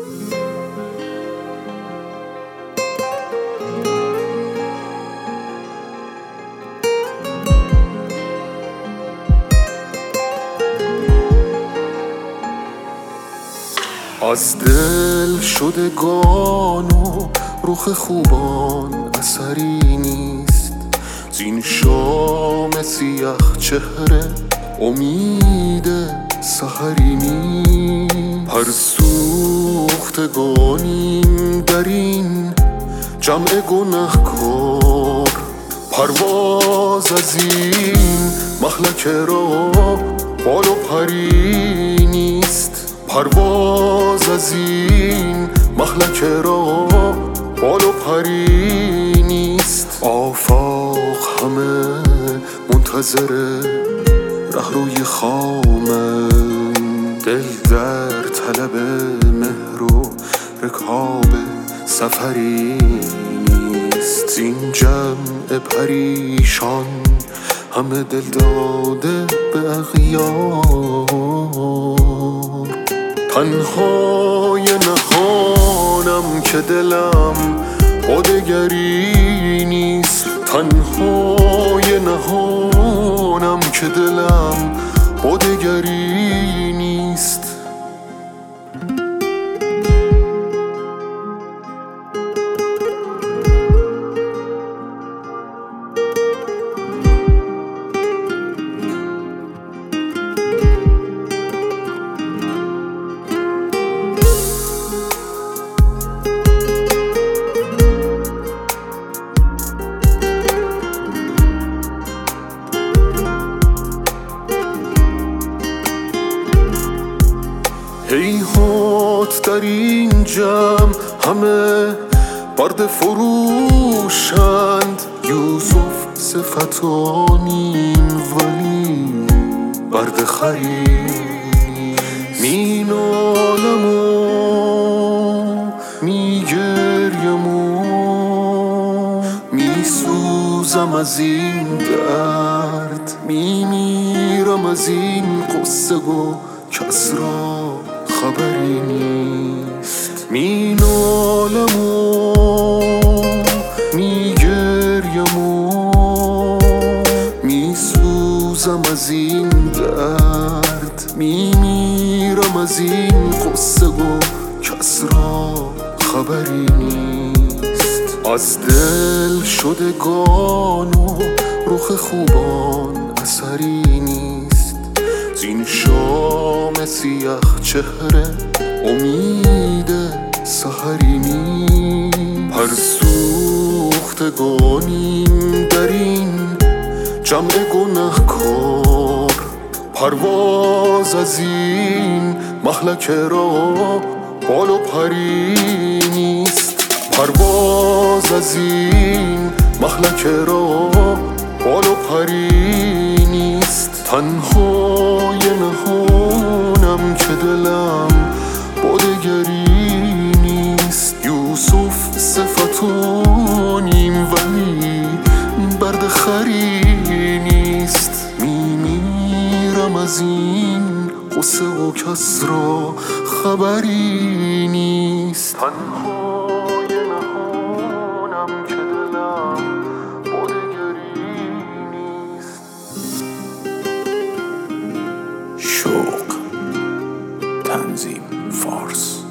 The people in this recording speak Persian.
از دل شدگان و رخ خوبان اثری نیست، زین شام سیاه چهره امید سحری نیست. هر سوختگانیم در این جمع گنهکار، پرواز از این مهلکه را بال و پری نیست. پرواز از این مهلکه را بال و پری نیست. آفاق همه منتظر رهروی خامه، دل در طلب مهر و رکاب سفری نیست. این جمع پریشان همه دل داده به اغیار. تنهای نهانم که دلم با دگری نیست. تنهای نهانم که دلم با دگری نیست. هیهات در این جمع همه برد فروشند. یوسف صفتانیم ولی برد خرید. می نالم و می گریم و می سوزم از این درد. می میرم از این قصه و کس را خبری نیست. می نالم و می گریم و می سوزم از این درد. می میرم از این قصه و کس را خبری نیست. از دل شدگان و رخ خوبان اثری نیست، زین شام سیاه چهره امید سحری نیست. هر سوختگانیم در این جمع گنهکار، پرواز از این مهلکه را بال و پری نیست. پرواز از این مهلکه را بال و پری نیست. تنهای نهانم که دلم با دگری نیست. یوسف صفتانیم ولی برد خری نیست. می میرم از این قصه و کس را خبری نیست. تنهای نهانم که دلم با دگری نیست. شوق تنظیم فارس.